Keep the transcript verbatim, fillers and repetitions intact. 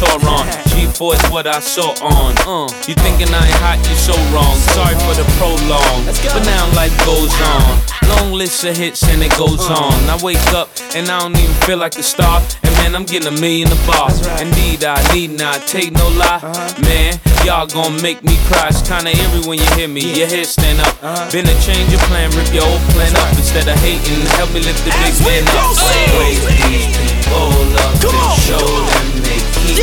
tour on. G four is what I saw on. Uh, you thinking I ain't hot, you so wrong. Sorry for the prolong, but now life goes on. Long list of hits and it goes on. I wake up and I don't even feel like a star. And man, I'm getting a million a bar. Indeed, I need not take no lie. Man, y'all gon' make me cry. It's kinda eerie when you hear me. Your head stand up. Been a change of plan, rip your old plan up. Instead of hating, help me lift the big man up. Wake these people up and show them they keep